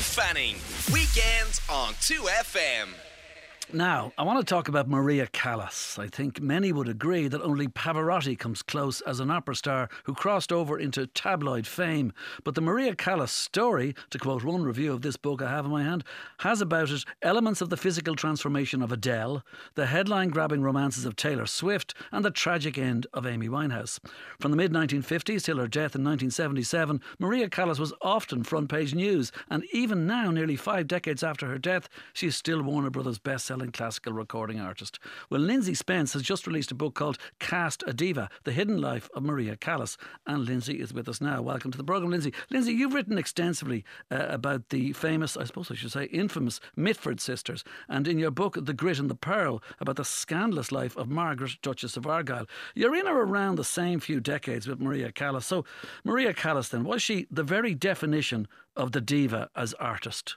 Fanning. Weekends on 2FM. Now, I want to talk about Maria Callas. I think many would agree that only Pavarotti comes close as an opera star who crossed over into tabloid fame. But the Maria Callas story, to quote one review of this book I have in my hand, has about it elements of the physical transformation of Adele, the headline-grabbing romances of Taylor Swift, and the tragic end of Amy Winehouse. From the mid-1950s till her death in 1977, Maria Callas was often front-page news, and even now, nearly 5 decades after her death, she is still Warner Brothers' best-selling classical recording artist. Well, Lindsay Spence has just released a book called Cast a Diva, The Hidden Life of Maria Callas, and Lindsay is with us now. Welcome to the programme, Lindsay. Lindsay, you've written extensively about the famous, I suppose I should say, infamous Mitford sisters, and in your book The Grit and the Pearl, about the scandalous life of Margaret, Duchess of Argyll. You're in or around the same few decades with Maria Callas. So, Maria Callas then, was she the very definition of the diva as artist?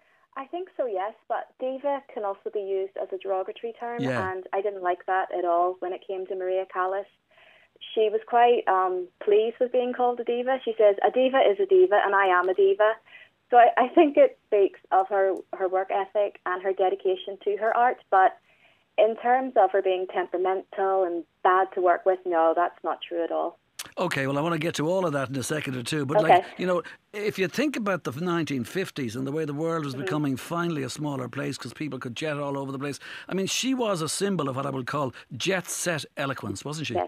I think so, yes, but diva can also be used as a derogatory term, Yeah. and I didn't like that at all when it came to Maria Callas. She was quite pleased with being called a diva. She says, a diva is a diva, and I am a diva. So I think it speaks of her work ethic and her dedication to her art, but in terms of her being temperamental and bad to work with, no, that's not true at all. OK, well, I want to get to all of that in a second or two. But, Okay. if you think about the 1950s and the way the world was becoming finally a smaller place because people could jet all over the place, I mean, she was a symbol of what I would call jet-set eloquence, wasn't she? Yes,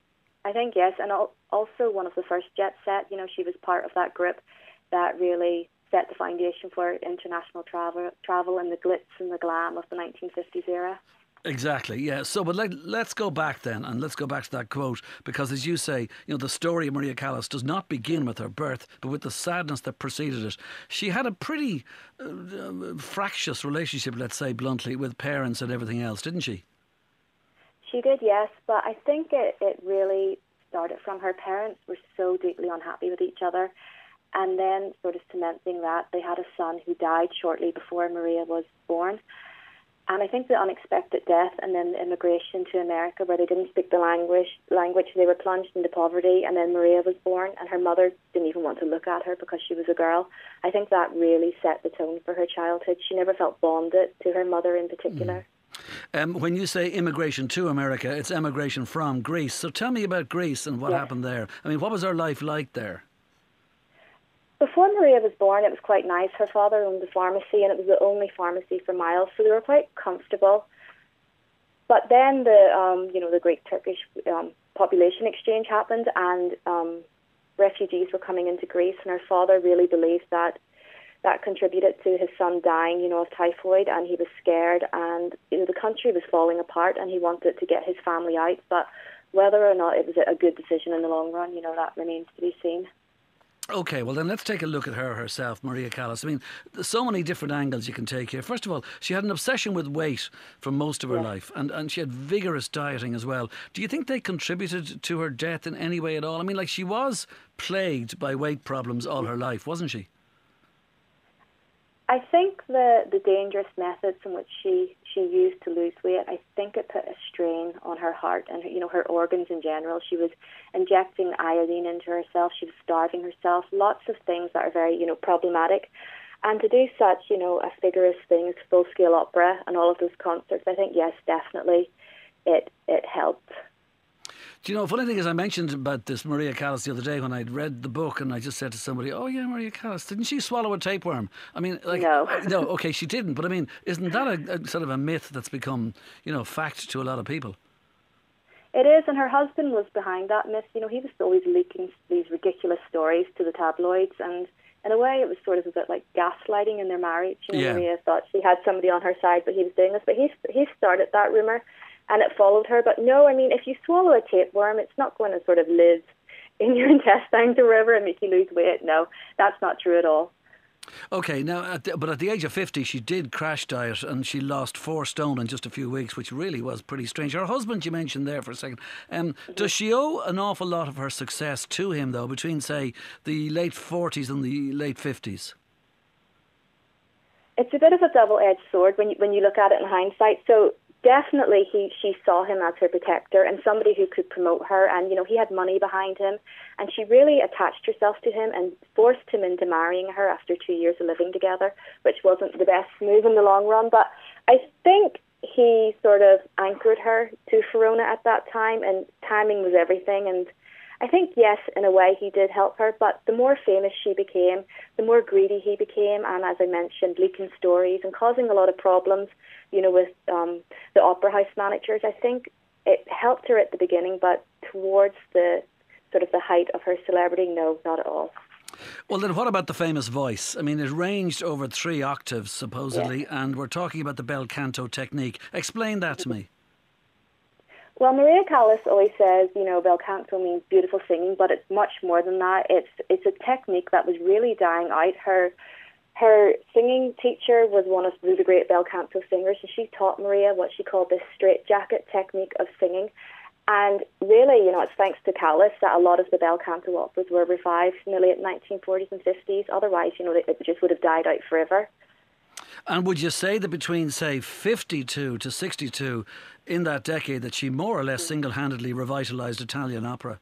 I think yes, and also one of the first jet set. She was part of that group that really set the foundation for international travel and the glitz and the glam of the 1950s era. Exactly, yeah. So, but let's go back then, and let's go back to that quote, because as you say, the story of Maria Callas does not begin with her birth, but with the sadness that preceded it. She had a pretty fractious relationship, let's say bluntly, with parents and everything else, didn't she? She did, yes, but I think it really started from her parents were so deeply unhappy with each other, and then sort of cementing that, they had a son who died shortly before Maria was born. And I think the unexpected death and then the immigration to America where they didn't speak the language, they were plunged into poverty, and then Maria was born and her mother didn't even want to look at her because she was a girl. I think that really set the tone for her childhood. She never felt bonded to her mother in particular. When you say immigration to America, it's emigration from Greece. So tell me about Greece and what happened there. I mean, what was her life like there? Before Maria was born, it was quite nice. Her father owned a pharmacy, and it was the only pharmacy for miles, so they were quite comfortable. But then the Greek-Turkish population exchange happened, and refugees were coming into Greece, and her father really believed that contributed to his son dying, of typhoid, and he was scared, and the country was falling apart, and he wanted to get his family out. But whether or not it was a good decision in the long run, that remains to be seen. OK, well then let's take a look at her herself, Maria Callas. I mean, there's so many different angles you can take here. First of all, she had an obsession with weight for most of her life, and she had vigorous dieting as well. Do you think they contributed to her death in any way at all? I mean, she was plagued by weight problems all her life, wasn't she? I think the dangerous methods in which she used to lose weight, I think it put a strain on her heart and her organs in general. She was injecting iodine into herself. She was starving herself. Lots of things that are very problematic. And to do such a vigorous thing as full-scale opera and all of those concerts, I think yes, definitely it helped. Do you know, funny thing is, I mentioned about this Maria Callas the other day when I'd read the book, and I just said to somebody, oh yeah, Maria Callas, didn't she swallow a tapeworm? I mean, No. No, okay, she didn't, but I mean, isn't that a sort of a myth that's become, fact to a lot of people? It is, and her husband was behind that myth. He was always leaking these ridiculous stories to the tabloids, and in a way it was sort of a bit like gaslighting in their marriage. Maria thought she had somebody on her side, but he was doing this, but he started that rumour. And it followed her. But no, I mean, if you swallow a tapeworm, it's not going to sort of live in your intestines or wherever and make you lose weight. No, that's not true at all. OK, now, but at the age of 50, she did crash diet and she lost 4 stone in just a few weeks, which really was pretty strange. Her husband, you mentioned there for a second. Does she owe an awful lot of her success to him, though, between, say, the late 40s and the late 50s? It's a bit of a double-edged sword when you look at it in hindsight. So definitely she saw him as her protector and somebody who could promote her, and he had money behind him, and she really attached herself to him and forced him into marrying her after 2 years of living together, which wasn't the best move in the long run. But I think he sort of anchored her to Verona at that time, and timing was everything. And I think, yes, in a way he did help her, but the more famous she became, the more greedy he became, and as I mentioned, leaking stories and causing a lot of problems, with the opera house managers. I think it helped her at the beginning, but towards the sort of the height of her celebrity, no, not at all. Well, then what about the famous voice? I mean, it ranged over 3 octaves, supposedly, and we're talking about the bel canto technique. Explain that to me. Well, Maria Callas always says, bel canto means beautiful singing, but it's much more than that. It's a technique that was really dying out. Her singing teacher was one of the great bel canto singers, and she taught Maria what she called the straitjacket technique of singing. And really, it's thanks to Callas that a lot of the bel canto operas were revived in the late 1940s and 50s. Otherwise, it just would have died out forever. And would you say that between, say, 52 to 62 in that decade that she more or less single-handedly revitalised Italian opera?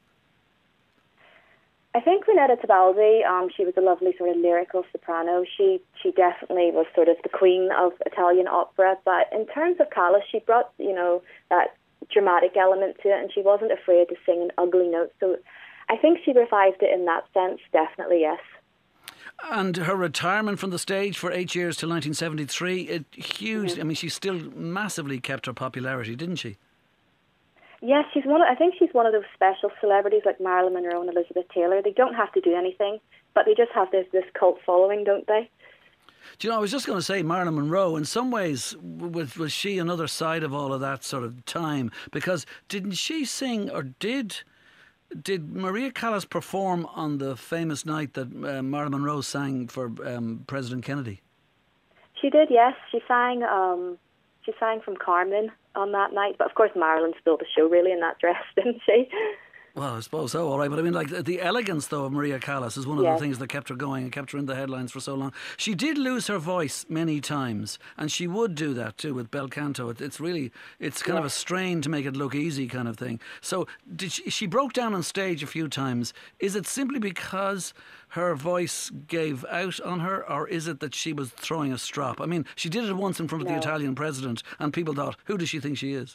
I think Renata Tebaldi, she was a lovely sort of lyrical soprano. She definitely was sort of the queen of Italian opera. But in terms of Callas, she brought, that dramatic element to it, and she wasn't afraid to sing an ugly note. So I think she revived it in that sense, definitely, yes. And her retirement from the stage for 8 years till 1973, huge. I mean, she still massively kept her popularity, didn't she? Yes, I think she's one of those special celebrities like Marilyn Monroe and Elizabeth Taylor. They don't have to do anything, but they just have this cult following, don't they? Do you know, I was just going to say Marilyn Monroe, in some ways, was she another side of all of that sort of time? Because didn't she sing, or did Maria Callas perform on the famous night that Marilyn Monroe sang for President Kennedy? She did, yes. She sang from Carmen on that night, but of course Marilyn stole the show really in that dress, didn't she? Well, I suppose so, all right. But I mean, like, the elegance, though, of Maria Callas is one of the things that kept her going and kept her in the headlines for so long. She did lose her voice many times, and she would do that too with bel canto. It's kind of a strain to make it look easy kind of thing. So she broke down on stage a few times. Is it simply because her voice gave out on her, or is it that she was throwing a strop? I mean, she did it once in front of the Italian president, and people thought, who does she think she is?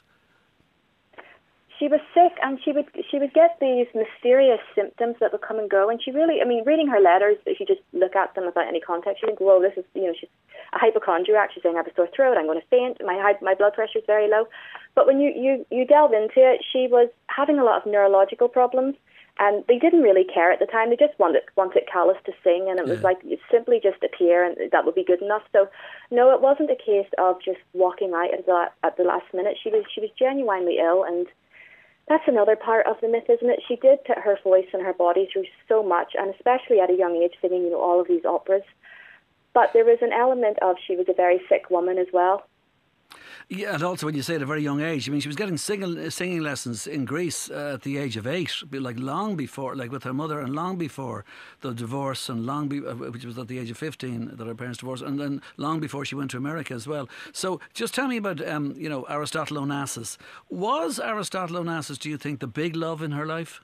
She was sick, and she would get these mysterious symptoms that would come and go. And she really, reading her letters, if you just look at them without any context, you think, whoa, this is, she's a hypochondriac. She's saying I have a sore throat, I'm going to faint, my blood pressure is very low. But when you delve into it, she was having a lot of neurological problems, and they didn't really care at the time. They just wanted Callas to sing, and it was like, you simply just appear, and that would be good enough. So, no, it wasn't a case of just walking out at the last minute. She was genuinely ill, and that's another part of the myth, isn't it? She did put her voice and her body through so much, and especially at a young age, singing, all of these operas. But there was an element of she was a very sick woman as well. Yeah, and also when you say at a very young age, I mean, she was getting singing lessons in Greece at the age of 8, like long before, like with her mother, and long before the divorce, and which was at the age of 15 that her parents divorced, and then long before she went to America as well. So just tell me about, Aristotle Onassis. Was Aristotle Onassis, do you think, the big love in her life?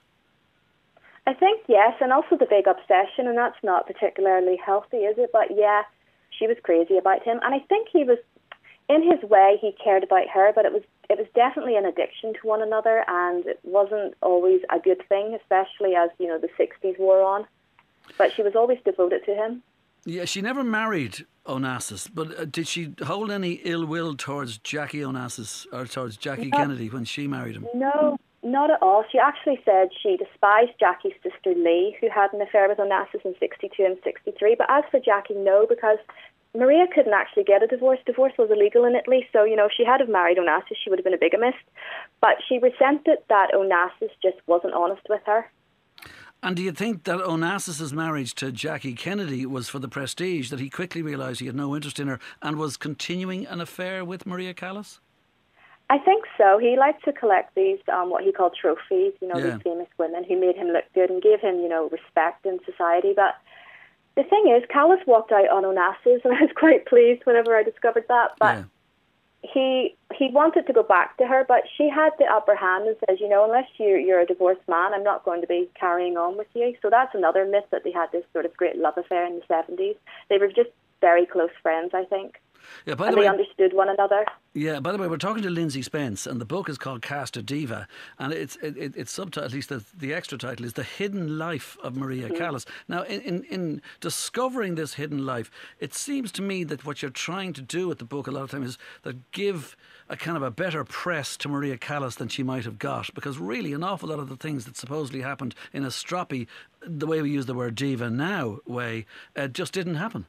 I think yes, and also the big obsession, and that's not particularly healthy, is it? But yeah, she was crazy about him, and I think he was, in his way, he cared about her, but it was definitely an addiction to one another, and it wasn't always a good thing, especially as, the 60s wore on. But she was always devoted to him. Yeah, she never married Onassis, but did she hold any ill will towards Jackie Onassis, or towards Jackie Kennedy when she married him? No, not at all. She actually said she despised Jackie's sister Lee, who had an affair with Onassis in 62 and 63. But as for Jackie, no, because Maria couldn't actually get a divorce. Divorce was illegal in Italy, so, if she had married Onassis, she would have been a bigamist. But she resented that Onassis just wasn't honest with her. And do you think that Onassis's marriage to Jackie Kennedy was for the prestige, that he quickly realised he had no interest in her and was continuing an affair with Maria Callas? I think so. He liked to collect these, what he called trophies, these famous women who made him look good and gave him, respect in society. But the thing is, Callas walked out on Onassis, and I was quite pleased whenever I discovered that. But he wanted to go back to her, but she had the upper hand and says, unless you're a divorced man, I'm not going to be carrying on with you. So that's another myth, that they had this sort of great love affair in the 70s. They were just very close friends, I think. Yeah, by and the way, they understood one another. Yeah, by the way, we're talking to Lindsay Spence, and the book is called Cast a Diva, and it's subtitle, at least the extra title, is The Hidden Life of Maria Callas. Now, in discovering this hidden life, it seems to me that what you're trying to do with the book a lot of times is that give a kind of a better press to Maria Callas than she might have got, because really an awful lot of the things that supposedly happened in a stroppy, the way we use the word diva now way, just didn't happen.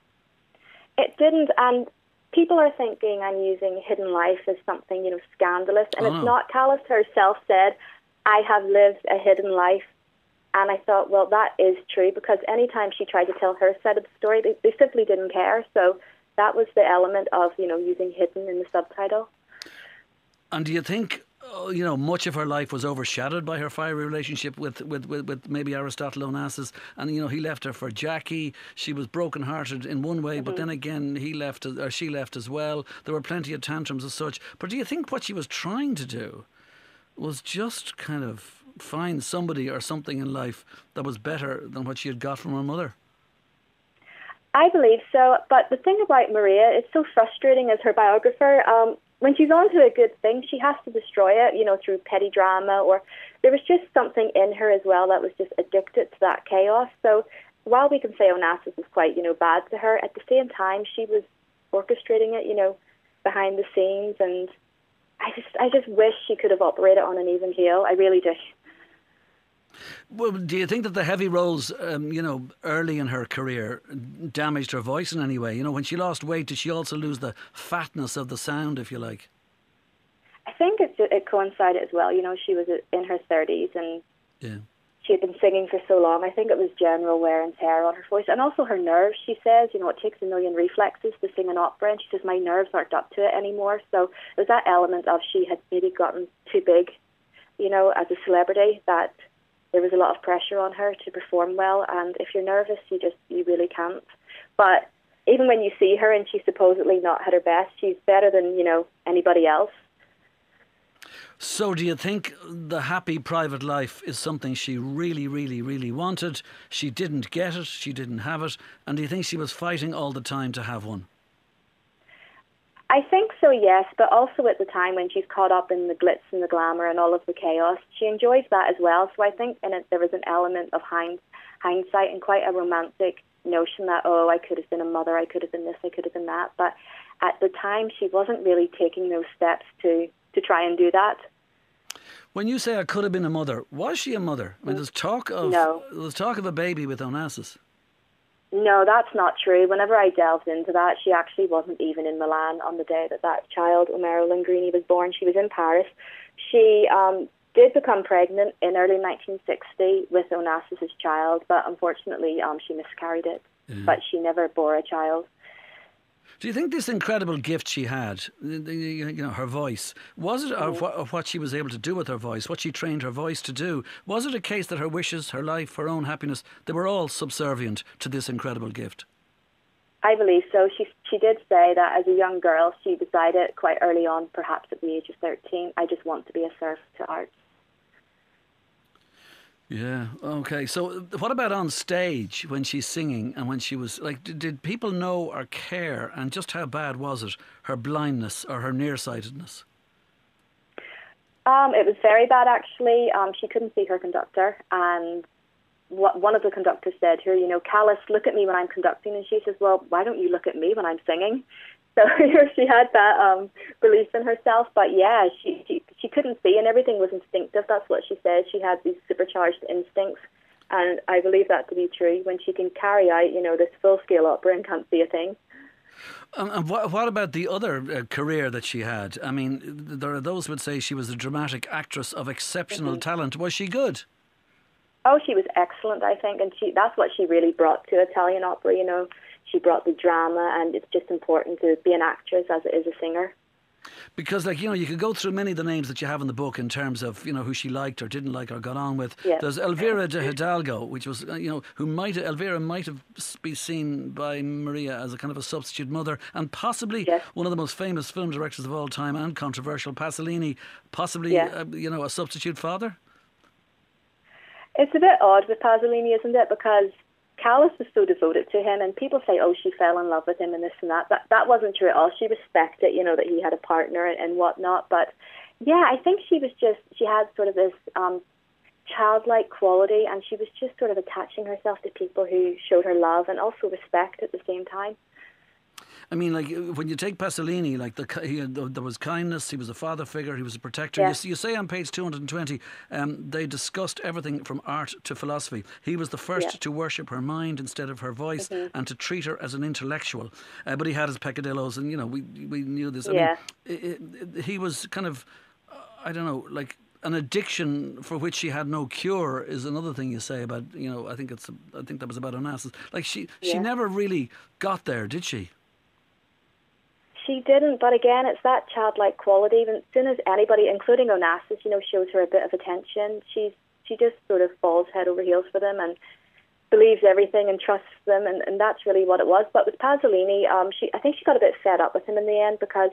It didn't, and people are thinking I'm using hidden life as something, scandalous, and it's not. Callas herself said, I have lived a hidden life, and I thought, well, that is true, because anytime she tried to tell her side of the story, they simply didn't care, so that was the element of, using hidden in the subtitle. And do you think, much of her life was overshadowed by her fiery relationship with maybe Aristotle Onassis, and he left her for Jackie. She was broken-hearted in one way, but then again she left as well. There were plenty of tantrums as such. But do you think what she was trying to do was just kind of find somebody or something in life that was better than what she had got from her mother? I believe so, but the thing about Maria, it's so frustrating as her biographer. When she's onto a good thing, she has to destroy it, through petty drama, or there was just something in her as well that was just addicted to that chaos. So while we can say Onassis was quite, bad to her, at the same time she was orchestrating it, behind the scenes, and I just wish she could have operated on an even keel. I really do. Well, do you think that the heavy roles, early in her career damaged her voice in any way? When she lost weight, did she also lose the fatness of the sound, if you like? I think it coincided as well. She was in her 30s and she had been singing for so long. I think it was general wear and tear on her voice, and also her nerves. She says, it takes a million reflexes to sing an opera, and she says, my nerves aren't up to it anymore. So there's that element of she had maybe gotten too big, as a celebrity, that there was a lot of pressure on her to perform well, and if you're nervous, you really can't. But even when you see her and she's supposedly not at her best, she's better than, anybody else. So do you think the happy private life is something she really, really, really wanted? She didn't get it, she didn't have it, and do you think she was fighting all the time to have one? I think so, yes, but also at the time when she's caught up in the glitz and the glamour and all of the chaos, she enjoys that as well. So I think in it there was an element of hindsight and quite a romantic notion that, I could have been a mother, I could have been this, I could have been that. But at the time, she wasn't really taking those steps to try and do that. When you say I could have been a mother, was she a mother? I mean, there's talk of a baby with Onassis. No, that's not true. Whenever I delved into that, she actually wasn't even in Milan on the day that child, Omero Lingrini, was born. She was in Paris. She did become pregnant in early 1960 with Onassis' child, but unfortunately she miscarried it. But she never bore a child. Do you think this incredible gift she had, her voice, was it, or what she was able to do with her voice, what she trained her voice to do, was it a case that her wishes, her life, her own happiness, they were all subservient to this incredible gift? I believe so. She did say that as a young girl, she decided quite early on, perhaps at the age of 13, I just want to be a serf to art. Yeah, okay. So what about on stage when she's singing and when she was, did people know or care, and just how bad was it, her blindness or her nearsightedness? It was very bad, actually. She couldn't see her conductor, and one of the conductors said to her, Callas, look at me when I'm conducting, and she says, well, why don't you look at me when I'm singing? So she had that belief in herself, but yeah, she couldn't see, and everything was instinctive. That's what she said. She had these supercharged instincts, and I believe that to be true. When she can carry out, this full-scale opera and can't see a thing. And what about the other career that she had? I mean, there are those who would say she was a dramatic actress of exceptional talent. Was she good? Oh, she was excellent, I think, and that's what she really brought to Italian opera, She brought the drama, and it's just important to be an actress as it is a singer. Because, like, you could go through many of the names that you have in the book in terms of, who she liked or didn't like or got on with. Yeah. There's Elvira de Hidalgo, which was, Elvira might have been seen by Maria as a kind of a substitute mother, and possibly one of the most famous film directors of all time and controversial, Pasolini, possibly, a substitute father. It's a bit odd with Pasolini, isn't it? Because Callas was so devoted to him, and people say, oh, she fell in love with him and this and that. That wasn't true at all. She respected, that he had a partner and whatnot. But, yeah, I think she had sort of this childlike quality, and she was just sort of attaching herself to people who showed her love and also respect at the same time. I mean, like, when you take Pasolini, like, there was kindness, he was a father figure, he was a protector. Yeah. You say on page 220, they discussed everything from art to philosophy. He was the first to worship her mind instead of her voice, and to treat her as an intellectual. But he had his peccadillos, and, we knew this. I mean, he was kind of, I don't know, like, an addiction for which she had no cure is another thing you say about, I think that was about Onassis. Like, she never really got there, did she? She didn't, but again, it's that childlike quality. Even as soon as anybody, including Onassis, shows her a bit of attention, she just sort of falls head over heels for them and believes everything and trusts them, and that's really what it was. But with Pasolini, I think she got a bit fed up with him in the end, because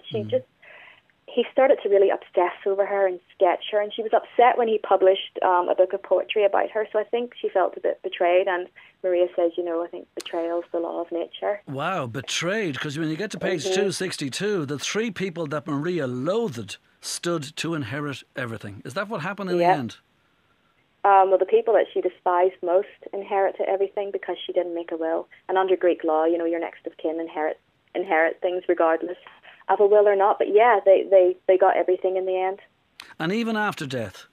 he started to really obsess over her and sketch her, and she was upset when he published a book of poetry about her. So I think she felt a bit betrayed, and Maria says, I think betrayal's the law of nature. Wow, betrayed, because when you get to page 262, the three people that Maria loathed stood to inherit everything. Is that what happened in the end? Well, the people that she despised most inherit everything because she didn't make a will. And under Greek law, your next of kin inherit things regardless of a will or not. But yeah, they got everything in the end. And even after death,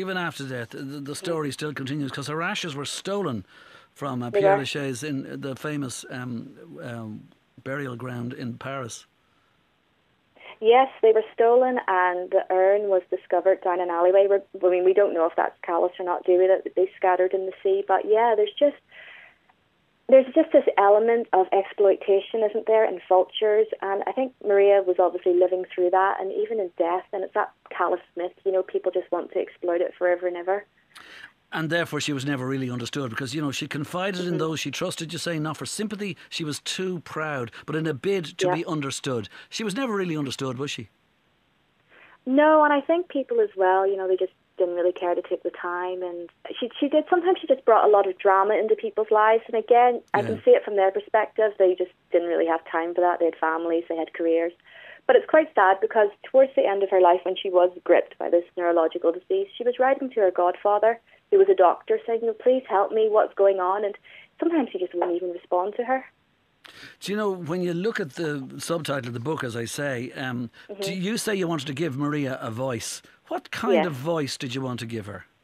the story still continues, because her ashes were stolen from Père Lachaise in the famous burial ground in Paris. Yes, they were stolen, and the urn was discovered down an alleyway. I mean, we don't know if that's Callas or not, do we? That they scattered in the sea. But yeah, there's just this element of exploitation, isn't there, in vultures? And I think Maria was obviously living through that, and even in death. And it's that Callas myth, people just want to exploit it forever and ever. And therefore she was never really understood, because, she confided in those she trusted, you say, not for sympathy. She was too proud, but in a bid to be understood. She was never really understood, was she? No, and I think people as well, they just didn't really care to take the time. And she did. Sometimes she just brought a lot of drama into people's lives. And again, I can see it from their perspective. They just didn't really have time for that. They had families, they had careers. But it's quite sad, because towards the end of her life, when she was gripped by this neurological disease, she was writing to her godfather, who was a doctor, saying, please help me, what's going on? And sometimes he just wouldn't even respond to her. Do you know, when you look at the subtitle of the book, as I say, do you say you wanted to give Maria a voice? What kind of voice did you want to give her?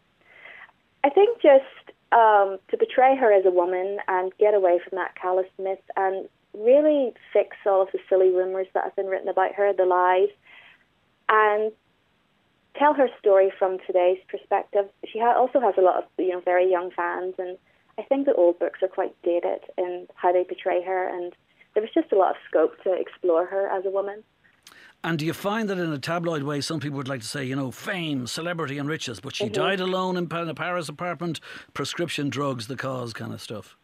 I think just to portray her as a woman and get away from that Callas myth, and really fix all of the silly rumours that have been written about her, the lies, and tell her story from today's perspective. She also has a lot of very young fans, and I think the old books are quite dated in how they portray her, and there was just a lot of scope to explore her as a woman. And do you find that in a tabloid way, some people would like to say, fame, celebrity and riches, but she died alone in a Paris apartment, prescription drugs, the cause kind of stuff?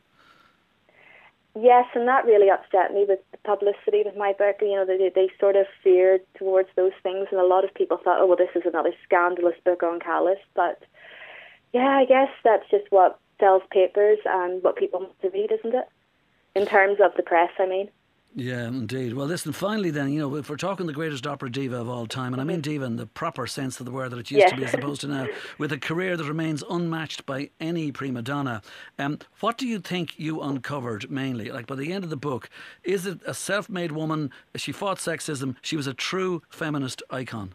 Yes, and that really upset me with the publicity with my book. They sort of feared towards those things, and a lot of people thought, oh, well, this is another scandalous book on Callas. But yeah, I guess that's just what sells papers and what people want to read, isn't it? In terms of the press, I mean. Yeah, indeed. Well, listen, finally then, if we're talking the greatest opera diva of all time, and I mean diva in the proper sense of the word that it used to be as opposed to now, with a career that remains unmatched by any prima donna, what do you think you uncovered mainly? Like, by the end of the book, is it a self-made woman? She fought sexism. She was a true feminist icon.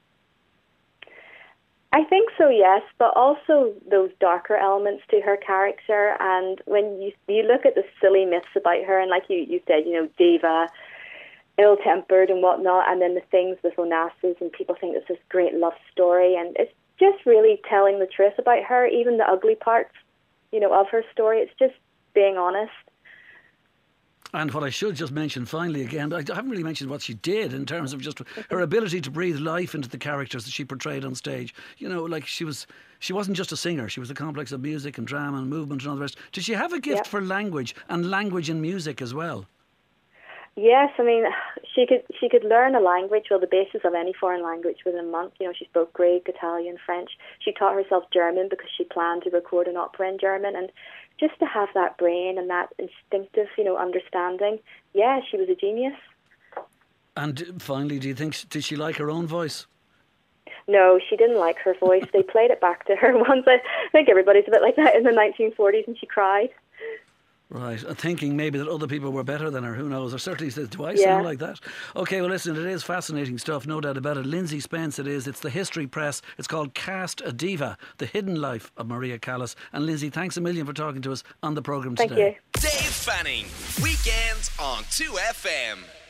I think so, yes, but also those darker elements to her character. And when you look at the silly myths about her, and like you said, diva, ill-tempered and whatnot, and then the things with Onassis, and people think it's this great love story, and it's just really telling the truth about her, even the ugly parts, of her story. It's just being honest. And what I should just mention finally again, I haven't really mentioned what she did in terms of just her ability to breathe life into the characters that she portrayed on stage. You know, like she wasn't just a singer, she was a complex of music and drama and movement and all the rest. Did she have a gift for language and language in music as well? Yes, I mean, she could learn a language. Well, the basis of any foreign language within a month. You know, she spoke Greek, Italian, French. She taught herself German because she planned to record an opera in German. And just to have that brain and that instinctive, you know, understanding, yeah, she was a genius. And finally, did she like her own voice? No, she didn't like her voice. They played it back to her once. I think everybody's a bit like that in the 1940s, and she cried. Right, thinking maybe that other people were better than her, who knows, or certainly do I sound like that? OK, well listen, it is fascinating stuff, no doubt about it. Lindsay Spence it is, it's the History Press, it's called Cast a Diva, The Hidden Life of Maria Callas. And Lindsay, thanks a million for talking to us on the programme today. Thank you. Dave Fanning, weekends on 2FM.